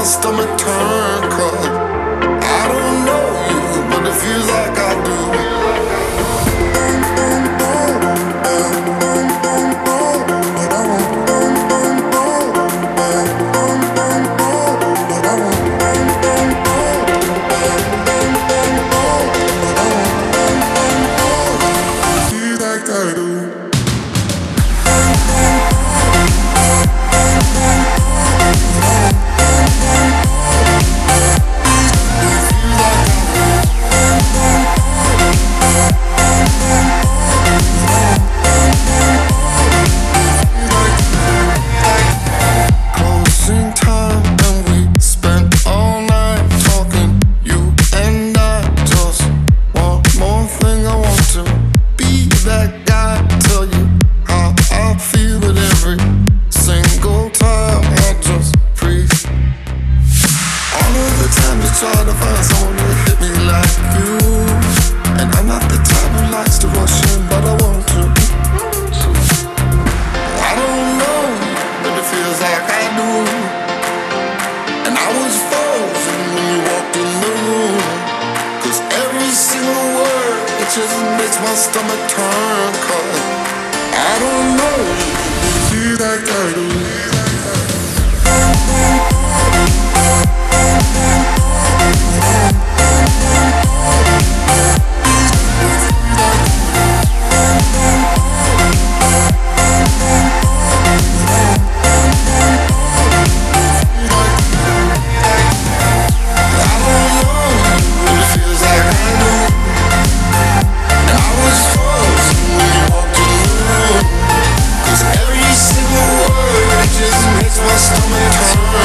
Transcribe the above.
stomach turn, 'cause I don't know you, but it feels like I do. Try to find someone to hit me like you, and I'm not the type who likes to rush in, but I want to. I don't know, but it feels like I do. And I was frozen when you walked in the room, 'cause every single word, it just makes my stomach turn, 'cause I don't know, but it feels like I do. Stomach turn.